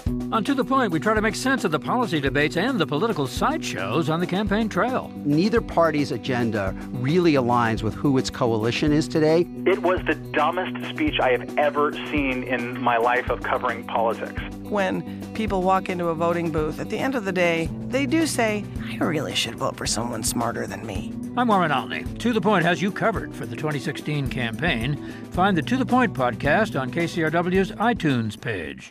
On To The Point, we try to make sense of the policy debates and the political sideshows on the campaign trail. Neither party's agenda really aligns with who its coalition is today. It was the dumbest speech I have ever seen in my life of covering politics. When people walk into a voting booth, at the end of the day, they do say, I really should vote for someone smarter than me. I'm Warren Olney. To The Point has you covered for the 2016 campaign. Find the To The Point podcast on KCRW's iTunes page.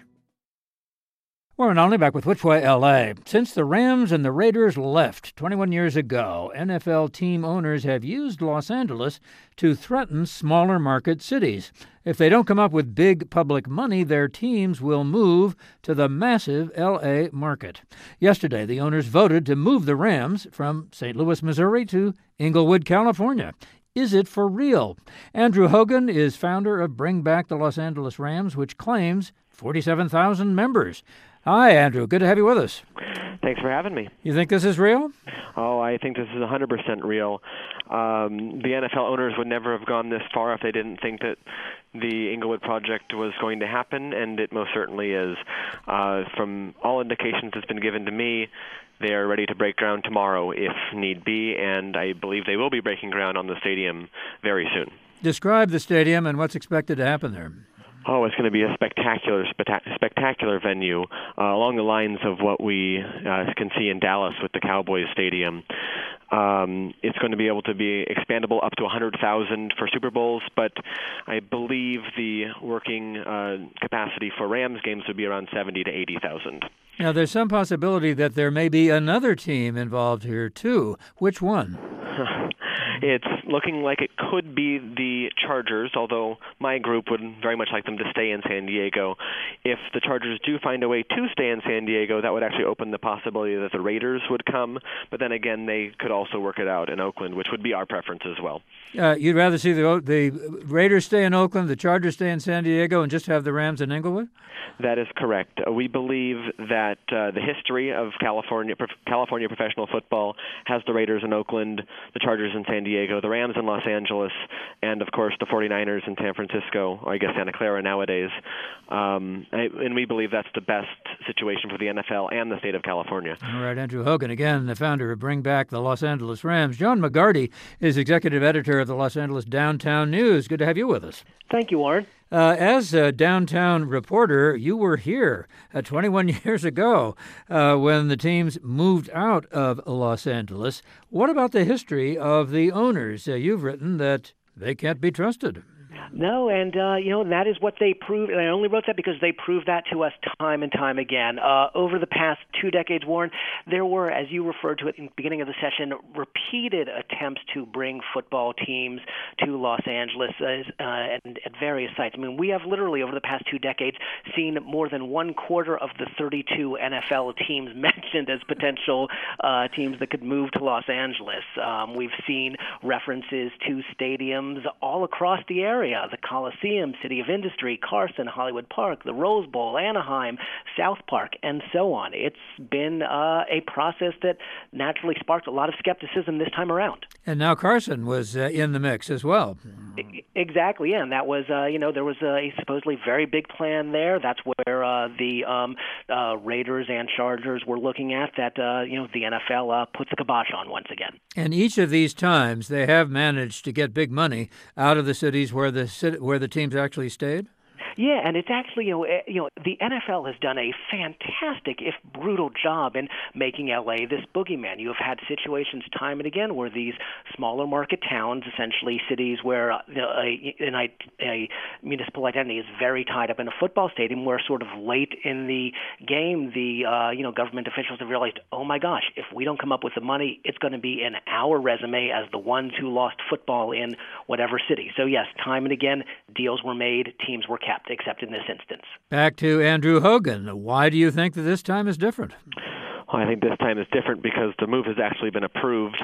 Warren Olney back with Which Way LA. Since the Rams and the Raiders left 21 years ago, NFL team owners have used Los Angeles to threaten smaller market cities. If they don't come up with big public money, their teams will move to the massive L.A. market. Yesterday, the owners voted to move the Rams from St. Louis, Missouri to Inglewood, California. Is it for real? Andrew Hogan is founder of Bring Back the Los Angeles Rams, which claims 47,000 members. Hi, Andrew. Good to have you with us. Thanks for having me. You think this is real? Oh, I think this is 100% real. The NFL owners would never have gone this far if they didn't think that the Inglewood project was going to happen, and it most certainly is. From all indications that's been given to me, they are ready to break ground tomorrow if need be, and I believe they will be breaking ground on the stadium very soon. Describe the stadium and what's expected to happen there. Oh, it's going to be a spectacular venue along the lines of what we can see in Dallas with the Cowboys Stadium. It's going to be able to be expandable up to 100,000 for Super Bowls, but I believe the working capacity for Rams games would be around 70 to 80,000. Now, there's some possibility that there may be another team involved here, too. Which one? It's looking like it could be the Chargers, although my group would very much like them to stay in San Diego. If the Chargers do find a way to stay in San Diego, that would actually open the possibility that the Raiders would come. But then again, they could also work it out in Oakland, which would be our preference as well. You'd rather see the Raiders stay in Oakland, the Chargers stay in San Diego, and just have the Rams in Inglewood? That is correct. We believe that the history of California professional football has the Raiders in Oakland, the Chargers in San Diego, the Rams in Los Angeles, and, of course, the 49ers in San Francisco, or I guess Santa Clara nowadays. And we believe that's the best situation for the NFL and the state of California. All right, Andrew Hogan, again, the founder of Bring Back the Los Angeles Rams. John McGarty is executive editor of the Los Angeles Downtown News. Good to have you with us. Thank you, Warren. As a downtown reporter, you were here 21 years ago when the teams moved out of Los Angeles. What about the history of the owners? You've written that they can't be trusted. No, and, that is what they proved. And I only wrote that because they proved that to us time and time again. Over the past 2 decades, Warren, there were, as you referred to it in the beginning of the session, repeated attempts to bring football teams to Los Angeles and at various sites. I mean, we have literally, over the past 2 decades, seen more than 1/4 of the 32 NFL teams mentioned as potential teams that could move to Los Angeles. We've seen references to stadiums all across the area. The Coliseum, City of Industry, Carson, Hollywood Park, the Rose Bowl, Anaheim, South Park, and so on. It's been a process that naturally sparked a lot of skepticism this time around. And now Carson was in the mix as well. Exactly, yeah, and that was, there was a supposedly very big plan there. That's where the Raiders and Chargers were looking at that, the NFL put the kibosh on once again. And each of these times, they have managed to get big money out of the cities where the teams actually stayed? Yeah, and it's actually, the NFL has done a fantastic, if brutal, job in making L.A. this boogeyman. You have had situations time and again where these smaller market towns, essentially cities where a municipal identity is very tied up in a football stadium, where sort of late in the game, the government officials have realized, oh my gosh, if we don't come up with the money, it's going to be in our resume as the ones who lost football in whatever city. So yes, time and again, deals were made, teams were kept, except in this instance. Back to Andrew Hogan. Why do you think that this time is different? Well, I think this time is different because the move has actually been approved.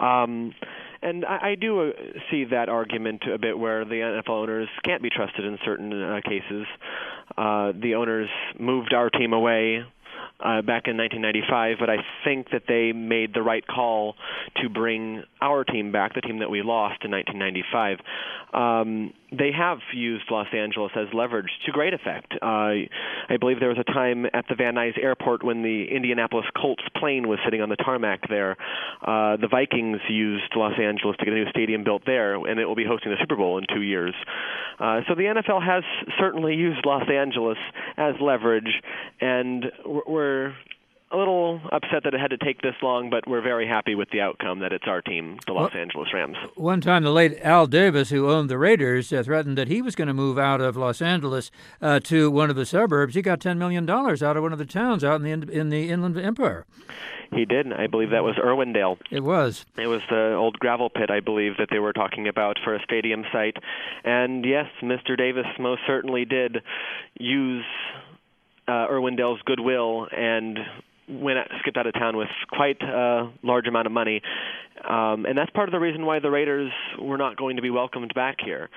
And I do see that argument a bit where the NFL owners can't be trusted in certain cases. The owners moved our team away back in 1995, but I think that they made the right call to bring our team back, the team that we lost in 1995. they have used Los Angeles as leverage to great effect. I believe there was a time at the Van Nuys Airport when the Indianapolis Colts plane was sitting on the tarmac there. The Vikings used Los Angeles to get a new stadium built there, and it will be hosting the Super Bowl in 2 years. So the NFL has certainly used Los Angeles as leverage, and we're a little upset that it had to take this long, but we're very happy with the outcome that it's our team, the Los Angeles Rams. One time, the late Al Davis, who owned the Raiders, threatened that he was going to move out of Los Angeles to one of the suburbs. He got $10 million out of one of the towns out in the Inland Empire. He did. I believe that was Irwindale. It was. It was the old gravel pit, I believe, that they were talking about for a stadium site. And yes, Mr. Davis most certainly did use Irwindale's goodwill and skipped out of town with quite a large amount of money. And that's part of the reason why the Raiders were not going to be welcomed back here.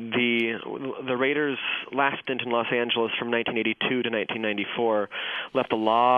The Raiders' last stint in Los Angeles from 1982 to 1994 left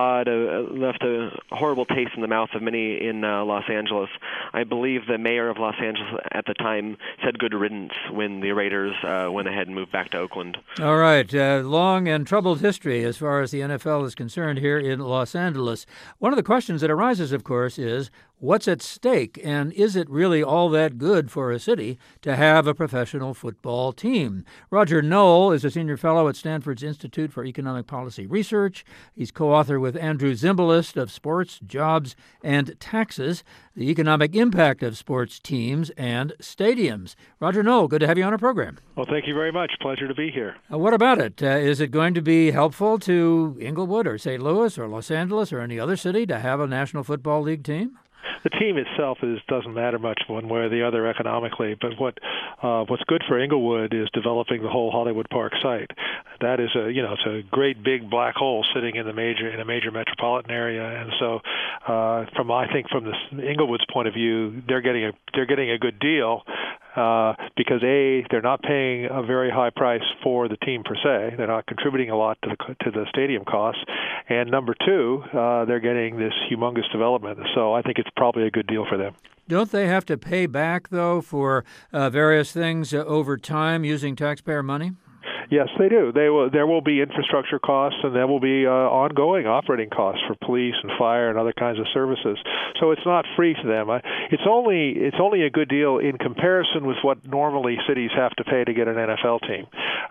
a horrible taste in the mouth of many in Los Angeles. I believe the mayor of Los Angeles at the time said good riddance when the Raiders went ahead and moved back to Oakland. All right. Long and troubled history as far as the NFL is concerned here in Los Angeles. One of the questions that arises, of course, is what's at stake, and is it really all that good for a city to have a professional football team? Roger Noll is a senior fellow at Stanford's Institute for Economic Policy Research. He's co-author with Andrew Zimbalist of Sports, Jobs, and Taxes, the economic impact of sports teams and stadiums. Roger Noll, good to have you on our program. Well, thank you very much. Pleasure to be here. What about it? Is it going to be helpful to Inglewood or St. Louis or Los Angeles or any other city to have a National Football League team? The team itself doesn't matter much one way or the other economically, but what's good for Inglewood is developing the whole Hollywood Park site. That is it's a great big black hole sitting in a major metropolitan area, and so from the Inglewood's point of view, they're getting a good deal. Because they're not paying a very high price for the team per se. They're not contributing a lot to the stadium costs. And number two, they're getting this humongous development. So I think it's probably a good deal for them. Don't they have to pay back, though, for various things over time using taxpayer money? Yes, they do. There will be infrastructure costs, and there will be ongoing operating costs for police and fire and other kinds of services. So it's not free to them. It's only a good deal in comparison with what normally cities have to pay to get an NFL team.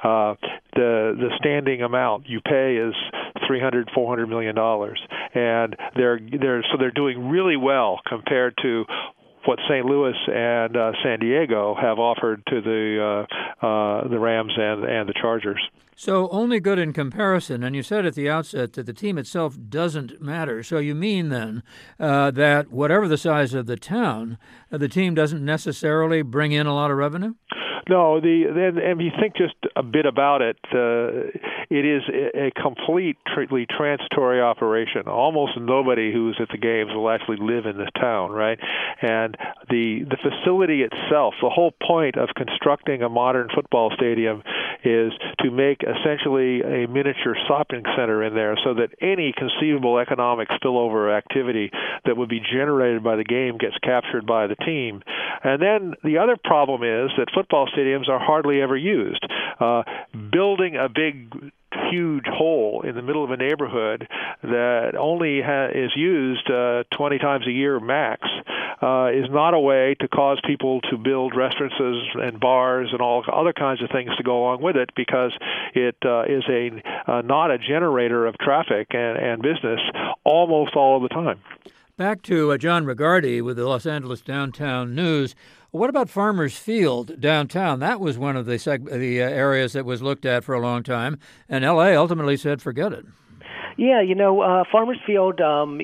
The standing amount you pay is $300-400 million, and they're doing really well compared to what St. Louis and San Diego have offered to the Rams and the Chargers. So only good in comparison, and you said at the outset that the team itself doesn't matter. So you mean then that whatever the size of the town, the team doesn't necessarily bring in a lot of revenue? No, and if you think just a bit about it, it is a completely transitory operation. Almost nobody who's at the games will actually live in this town, right? And the facility itself, the whole point of constructing a modern football stadium is to make essentially a miniature shopping center in there so that any conceivable economic spillover activity that would be generated by the game gets captured by the team. And then the other problem is that football stadiums are hardly ever used. Building a big huge hole in the middle of a neighborhood that only is used 20 times a year max is not a way to cause people to build restaurants and bars and all other kinds of things to go along with it, because it is not a generator of traffic and business almost all of the time. Back to John Rigardi with the Los Angeles Downtown News. What about Farmers Field downtown? That was one of the areas that was looked at for a long time, and L.A. ultimately said, forget it. Yeah, Farmers Field,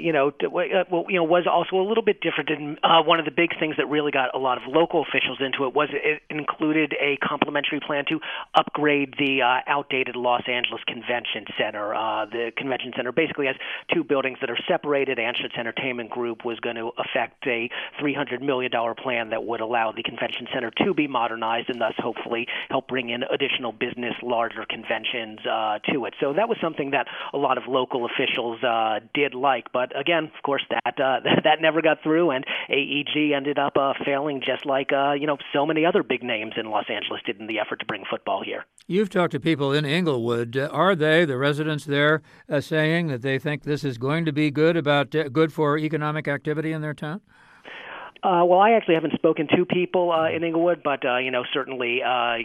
was also a little bit different. And one of the big things that really got a lot of local officials into it was it included a complimentary plan to upgrade the outdated Los Angeles Convention Center. The Convention Center basically has two buildings that are separated. Anschutz Entertainment Group was going to affect a $300 million plan that would allow the Convention Center to be modernized and thus hopefully help bring in additional business, larger conventions to it. So that was something that a lot of local officials did like. But again, of course, that never got through, and AEG ended up failing, just like so many other big names in Los Angeles did in the effort to bring football here. You've talked to people in Inglewood. Are they, the residents there, saying that they think this is going to be good for economic activity in their town? Well, I actually haven't spoken to people in Inglewood, but certainly,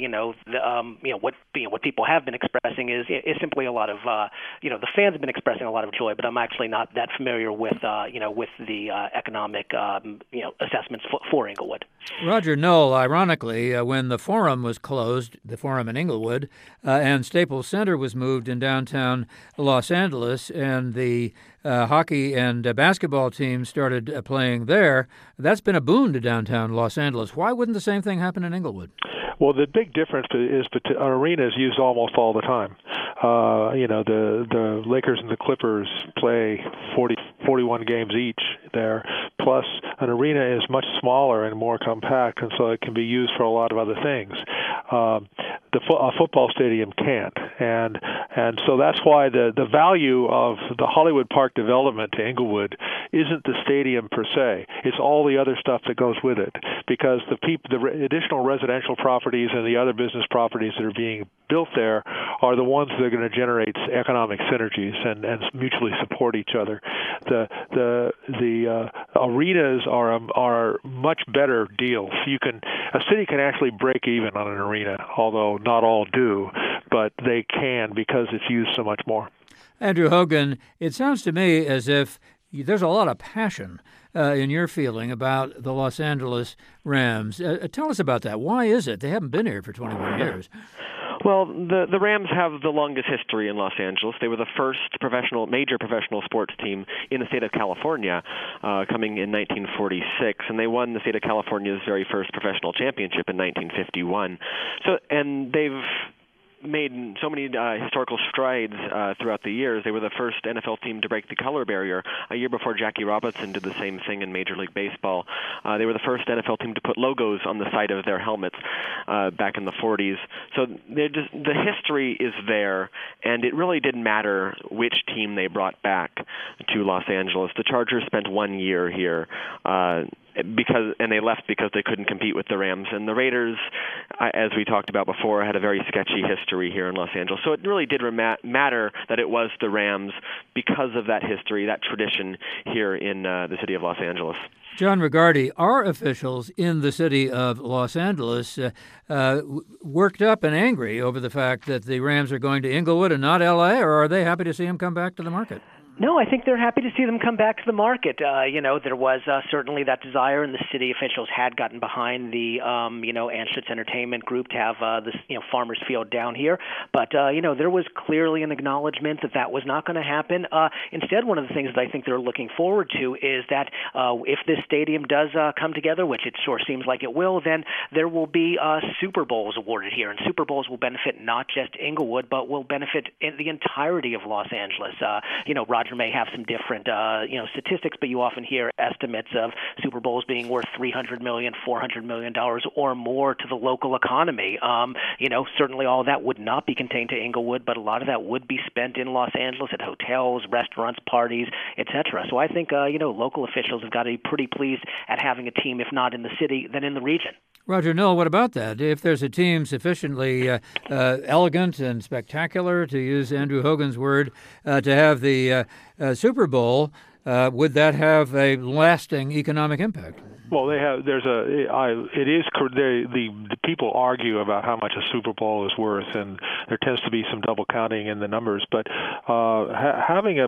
what people have been expressing is simply a lot of, the fans have been expressing a lot of joy. But I'm actually not that familiar with the economic, assessments for Inglewood. Roger Knoll, ironically, when the Forum was closed, the Forum in Inglewood, and Staples Center was moved in downtown Los Angeles, and the hockey and basketball teams started playing there, that's been a boon to downtown Los Angeles. Why wouldn't the same thing happen in Inglewood? Well, the big difference is that an arena is used almost all the time. The Lakers and the Clippers play 41 games each there. Plus, an arena is much smaller and more compact, and so it can be used for a lot of other things. A football stadium can't, and so that's why the value of the Hollywood Park development to Inglewood isn't the stadium per se. It's all the other stuff that goes with it, because the additional residential properties and the other business properties that are being built there are the ones that are going to generate economic synergies and mutually support each other. The arenas are much better deals. A city can actually break even on an arena, although not all do, but they can because it's used so much more. Andrew Hogan, it sounds to me as if there's a lot of passion in your feeling about the Los Angeles Rams. Tell us about that. Why is it? They haven't been here for 21 years. Well, the Rams have the longest history in Los Angeles. They were the first major professional sports team in the state of California, coming in 1946, and they won the state of California's very first professional championship in 1951. And they've made so many historical strides throughout the years. They were the first NFL team to break the color barrier a year before Jackie Robinson did the same thing in Major League Baseball. They were the first NFL team to put logos on the side of their helmets back in the 40s. So the history is there, and it really didn't matter which team they brought back to Los Angeles. The Chargers spent 1 year here, and they left because they couldn't compete with the Rams. And the Raiders, as we talked about before, had a very sketchy history here in Los Angeles. So it really did matter that it was the Rams because of that history, that tradition here in the city of Los Angeles. John Rigardi, are officials in the city of Los Angeles worked up and angry over the fact that the Rams are going to Inglewood and not L.A., or are they happy to see them come back to the market? No, I think they're happy to see them come back to the market. There was certainly that desire, and the city officials had gotten behind the, Anschutz Entertainment Group to have this, Farmers Field down here. But, there was clearly an acknowledgement that was not going to happen. Instead, one of the things that I think they're looking forward to is that if this stadium does come together, which it sure seems like it will, then there will be Super Bowls awarded here. And Super Bowls will benefit not just Inglewood, but will benefit the entirety of Los Angeles. Roger may have some different, statistics, but you often hear estimates of Super Bowls being worth $300 million, $400 million or more to the local economy. Certainly all of that would not be contained to Inglewood, but a lot of that would be spent in Los Angeles at hotels, restaurants, parties, etc. So I think, local officials have got to be pretty pleased at having a team, if not in the city, then in the region. Roger Knoll, what about that? If there's a team sufficiently elegant and spectacular, to use Andrew Hogan's word, to have the Super Bowl, would that have a lasting economic impact? Well, they have. It is. The people argue about how much a Super Bowl is worth, and there tends to be some double counting in the numbers. But having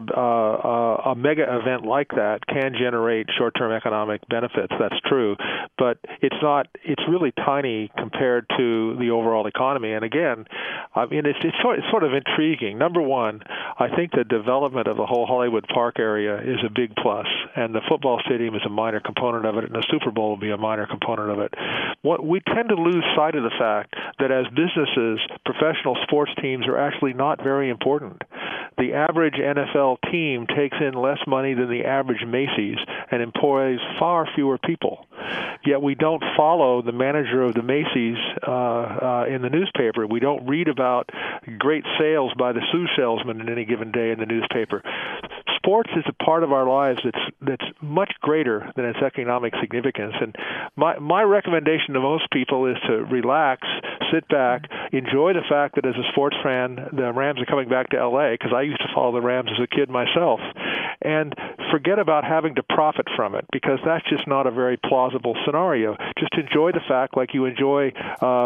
a mega event like that can generate short-term economic benefits. That's true, but it's not. It's really tiny compared to the overall economy. And again, I mean, it's sort of intriguing. Number one, I think the development of the whole Hollywood Park area is a big plus, and the football stadium is a minor component of it, and the Super Bowl will be a minor component of it. We tend to lose sight of the fact that as businesses, professional sports teams are actually not very important. The average NFL team takes in less money than the average Macy's and employs far fewer people. yet we don't follow the manager of the Macy's in the newspaper. We don't read about great sales by the shoe salesman in any given day in the newspaper. Sports is a part of our lives that's much greater than its economic significance. And my recommendation to most people is to relax, sit back, enjoy the fact that as a sports fan, the Rams are coming back to L.A., because I used to follow the Rams as a kid myself, and forget about having to profit from it, because that's just not a very plausible scenario. Just enjoy the fact like you enjoy a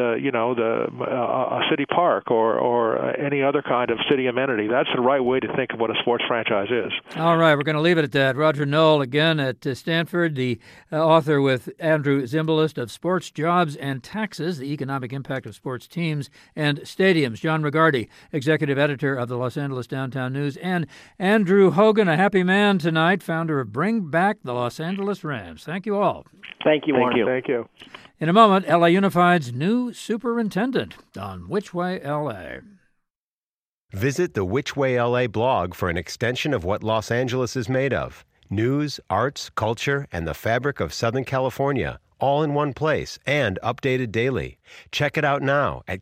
city park or any other kind of city amenity. That's the right way to think of what a sports franchise is. All right, we're going to leave it at that. Roger Noll, again at Stanford, the author with Andrew Zimbalist of Sports, Jobs, and Taxes, the Economic Impact of Sports Teams and Stadiums. John Regardie, executive editor of the Los Angeles Downtown News, and Andrew Hogan, a happy man tonight, founder of Bring Back the Los Angeles Rams. Thank you all. Thank you, Warren. Thank you. In a moment, LA Unified's new superintendent on Which Way LA. Visit the Which Way LA blog for an extension of what Los Angeles is made of. News, arts, culture, and the fabric of Southern California, all in one place and updated daily. Check it out now at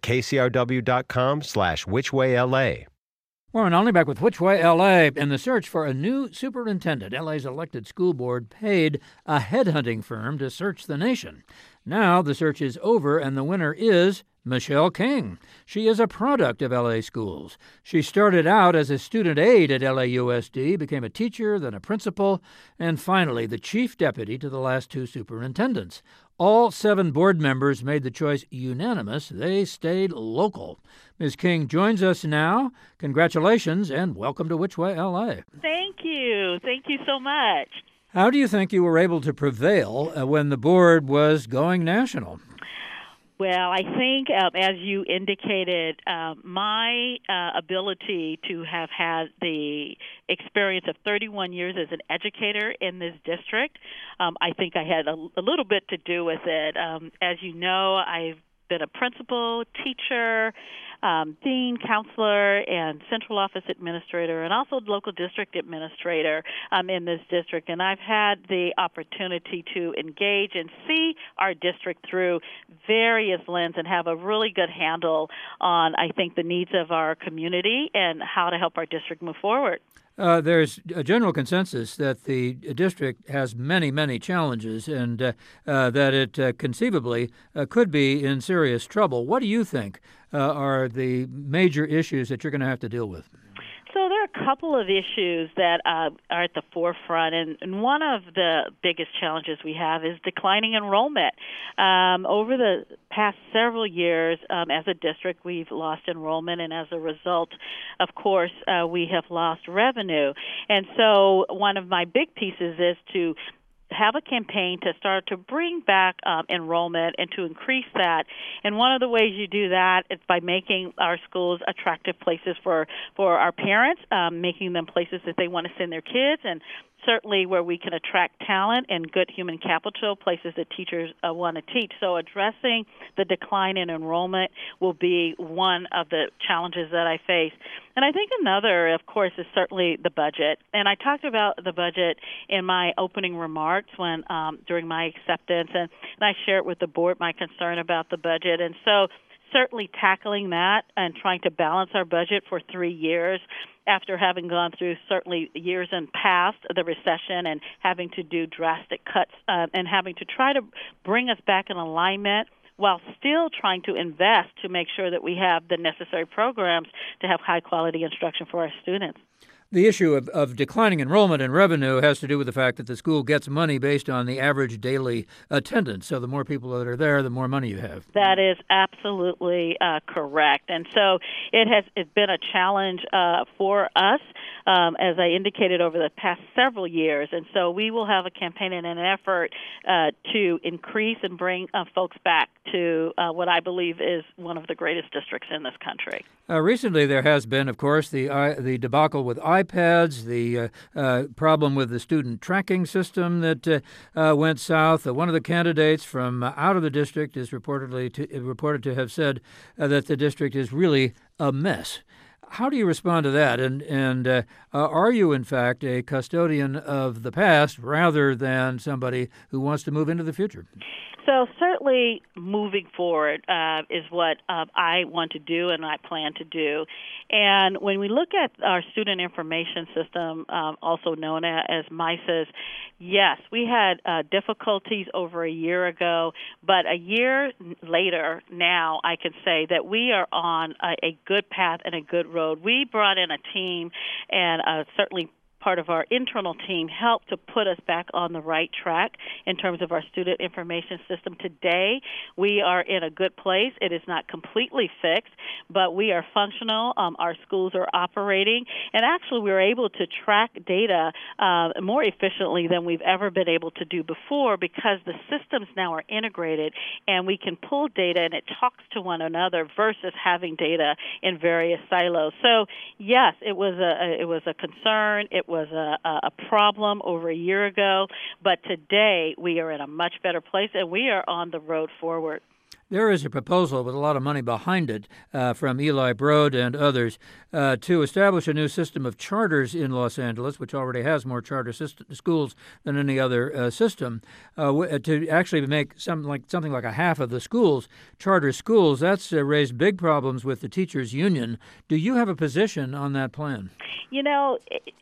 kcrw.com/whichwayla. Warren Only back with Which Way LA. In the search for a new superintendent, LA's elected school board paid a headhunting firm to search the nation. Now the search is over, and the winner is Michelle King. She is a product of LA schools. She started out as a student aide at LAUSD, became a teacher, then a principal, and finally the chief deputy to the last two superintendents. All 7 board members made the choice unanimous. They stayed local. Ms. King joins us now. Congratulations and welcome to Which Way LA. Thank you. Thank you so much. How do you think you were able to prevail when the board was going national? Well, I think, as you indicated, my ability to have had the experience of 31 years as an educator in this district, I think I had a little bit to do with it. As you know, I've been a principal, teacher, dean, counselor, and central office administrator, and also local district administrator in this district. And I've had the opportunity to engage and see our district through various lenses and have a really good handle on, I think, the needs of our community and how to help our district move forward. There's a general consensus that the district has many, many challenges and that it conceivably could be in serious trouble. What do you think are the major issues that you're going to have to deal with? So there are a couple of issues that are at the forefront, and one of the biggest challenges we have is declining enrollment. Over the past several years, as a district, we've lost enrollment, and as a result, of course, we have lost revenue. And so one of my big pieces is to have a campaign to start to bring back enrollment and to increase that. And one of the ways you do that is by making our schools attractive places for our parents, making them places that they want to send their kids, and certainly where we can attract talent and good human capital, places that teachers want to teach. So addressing the decline in enrollment will be one of the challenges that I face. And I think another, of course, is certainly the budget. And I talked about the budget in my opening remarks when during my acceptance, and I shared with the board my concern about the budget. And so certainly tackling that and trying to balance our budget for 3 years after having gone through certainly years in past the recession and having to do drastic cuts and having to try to bring us back in alignment while still trying to invest to make sure that we have the necessary programs to have high-quality instruction for our students. The issue of declining enrollment and revenue has to do with the fact that the school gets money based on the average daily attendance. So the more people that are there, the more money you have. That is absolutely correct. And so it's been a challenge for us, as I indicated, over the past several years. And so we will have a campaign and an effort to increase and bring folks back to what I believe is one of the greatest districts in this country. Recently, there has been, of course, the debacle with iPads, the problem with the student tracking system that went south. One of the candidates from out of the district is reported to have said that the district is really a mess. How do you respond to that? And are you, in fact, a custodian of the past rather than somebody who wants to move into the future? So certainly moving forward is what I want to do and I plan to do. And when we look at our student information system, also known as MISIS, yes, we had difficulties over a year ago, but a year later now I can say that we are on a good path and a good road. We brought in a team and certainly part of our internal team helped to put us back on the right track in terms of our student information system. Today, we are in a good place. It is not completely fixed, but we are functional. Our schools are operating, and actually we're able to track data more efficiently than we've ever been able to do before because the systems now are integrated, and we can pull data and it talks to one another versus having data in various silos. So, yes, it was a concern. It was a problem over a year ago, but today we are in a much better place and we are on the road forward. There is a proposal with a lot of money behind it from Eli Broad and others to establish a new system of charters in Los Angeles, which already has more charter schools than any other system, to actually make something like a half of the schools charter schools. That's raised big problems with the teachers' union. Do you have a position on that plan? You know,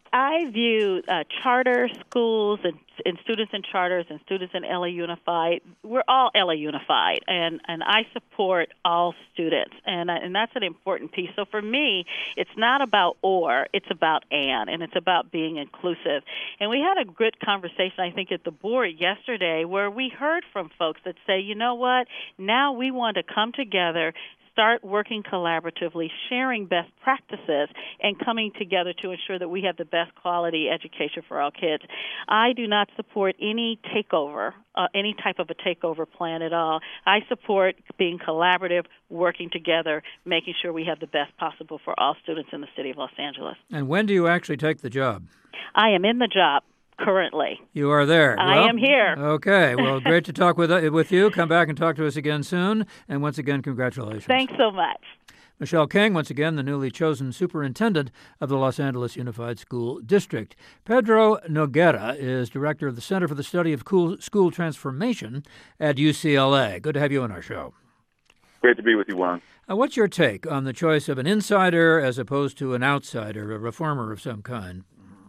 I view charter schools and students in charters and students in LA Unified. We're all LA Unified, and I support all students, and that's an important piece. So for me, it's not about or, it's about and it's about being inclusive. And we had a good conversation, I think, at the board yesterday where we heard from folks that say, you know what, now we want to come together, start working collaboratively, sharing best practices, and coming together to ensure that we have the best quality education for our kids. I do not support any takeover, any type of a takeover plan at all. I support being collaborative, working together, making sure we have the best possible for all students in the city of Los Angeles. And when do you actually take the job? I am in the job currently. You are there. I am here. Okay. Well, great to talk with you. Come back and talk to us again soon. And once again, congratulations. Thanks so much. Michelle King, once again, the newly chosen superintendent of the Los Angeles Unified School District. Pedro Noguera is director of the Center for the Study of School Transformation at UCLA. Good to have you on our show. Great to be with you, Juan. What's your take on the choice of an insider as opposed to an outsider, a reformer of some kind?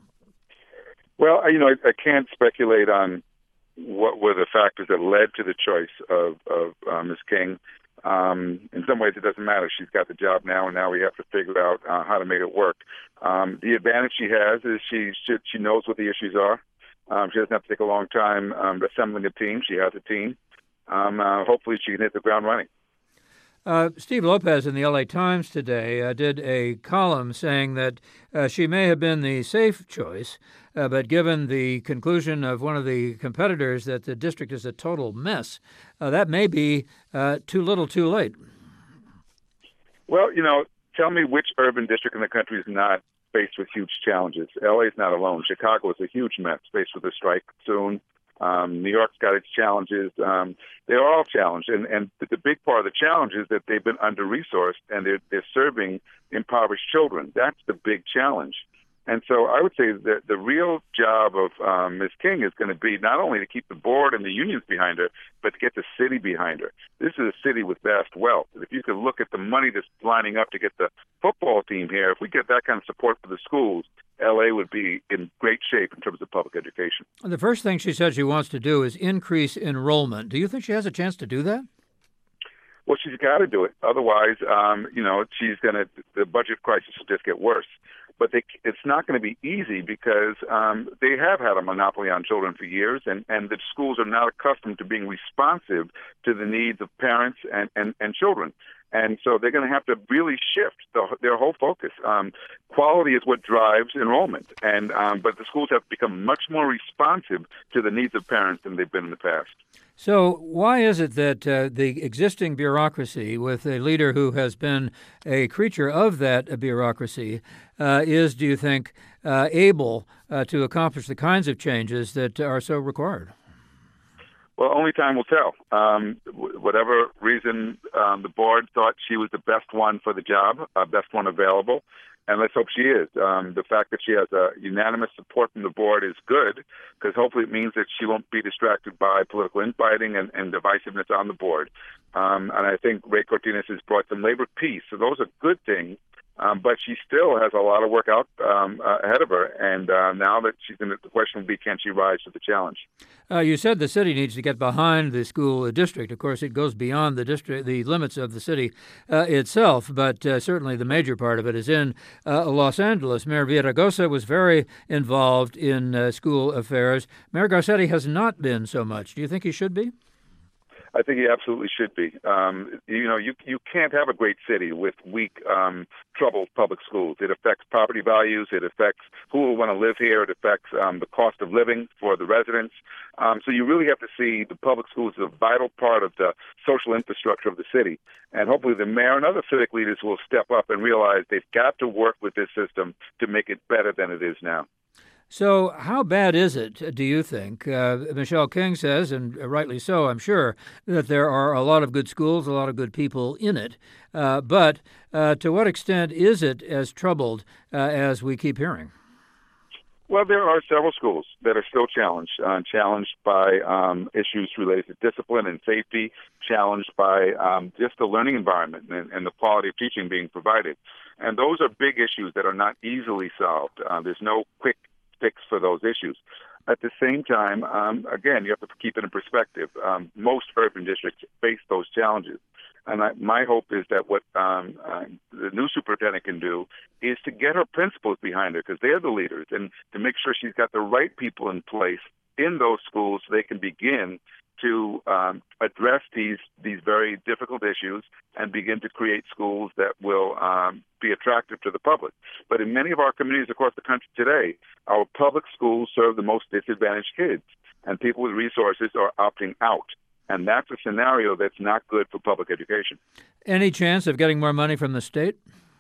Well, I can't speculate on what were the factors that led to the choice of Ms. King. In some ways, it doesn't matter. She's got the job now, and now we have to figure out how to make it work. The advantage she has is she knows what the issues are. She doesn't have to take a long time assembling a team. She has a team. Hopefully, she can hit the ground running. Steve Lopez in the LA Times today did a column saying that she may have been the safe choice, but given the conclusion of one of the competitors that the district is a total mess, that may be too little too late. Well, tell me which urban district in the country is not faced with huge challenges. LA is not alone. Chicago is a huge mess, faced with a strike soon. New York's got its challenges. They're all challenged. And the big part of the challenge is that they've been under-resourced and they're serving impoverished children. That's the big challenge. And so I would say that the real job of Ms. King is going to be not only to keep the board and the unions behind her, but to get the city behind her. This is a city with vast wealth. If you could look at the money that's lining up to get the football team here, if we get that kind of support for the schools, LA would be in great shape in terms of public education. The first thing she said she wants to do is increase enrollment. Do you think she has a chance to do that? Well, she's got to do it. Otherwise, the budget crisis will just get worse. But it's not going to be easy because they have had a monopoly on children for years, and the schools are not accustomed to being responsive to the needs of parents and children. And so they're going to have to really shift their whole focus. Quality is what drives enrollment, but the schools have become much more responsive to the needs of parents than they've been in the past. So why is it that the existing bureaucracy, with a leader who has been a creature of that bureaucracy, is, do you think, able to accomplish the kinds of changes that are so required? Well, only time will tell. Whatever reason the board thought she was the best one for the job, best one available, and let's hope she is. The fact that she has a unanimous support from the board is good, because hopefully it means that she won't be distracted by political infighting and divisiveness on the board. And I think Ray Cortines has brought some labor peace, so those are good things. But she still has a lot of work out ahead of her, and now that she's in it, the question will be, can she rise to the challenge? You said the city needs to get behind the school district. Of course, it goes beyond the district, the limits of the city itself, but certainly the major part of it is in Los Angeles. Mayor Villaraigosa was very involved in school affairs. Mayor Garcetti has not been so much. Do you think he should be? I think he absolutely should be. You can't have a great city with weak, troubled public schools. It affects property values. It affects who will want to live here. It affects the cost of living for the residents. So you really have to see the public schools as a vital part of the social infrastructure of the city. And hopefully the mayor and other civic leaders will step up and realize they've got to work with this system to make it better than it is now. So how bad is it, do you think? Michelle King says, and rightly so, I'm sure, that there are a lot of good schools, a lot of good people in it. But to what extent is it as troubled as we keep hearing? Well, there are several schools that are still challenged by issues related to discipline and safety, challenged by just the learning environment and the quality of teaching being provided. And those are big issues that are not easily solved. There's no quick fix for those issues. At the same time, again, you have to keep it in perspective. Most urban districts face those challenges. And my hope is that what the new superintendent can do is to get her principals behind her, because they're the leaders, and to make sure she's got the right people in place in those schools so they can begin to address these very difficult issues and begin to create schools that will be attractive to the public. But in many of our communities across the country today, our public schools serve the most disadvantaged kids, and people with resources are opting out. And that's a scenario that's not good for public education. Any chance of getting more money from the state?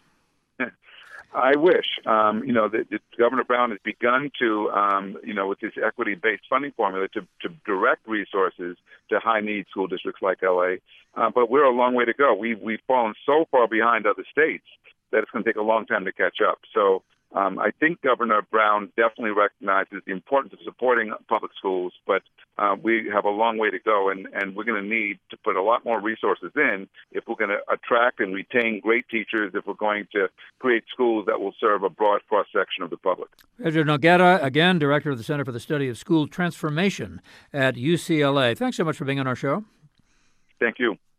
I wish. Governor Brown has begun to, with his equity-based funding formula, to direct resources to high-need school districts like L.A. But we're a long way to go. We've fallen so far behind other states that it's going to take a long time to catch up. So I think Governor Brown definitely recognizes the importance of supporting public schools, but we have a long way to go, and we're going to need to put a lot more resources in if we're going to attract and retain great teachers, if we're going to create schools that will serve a broad cross-section of the public. Pedro Noguera, again, Director of the Center for the Study of School Transformation at UCLA. Thanks so much for being on our show. Thank you.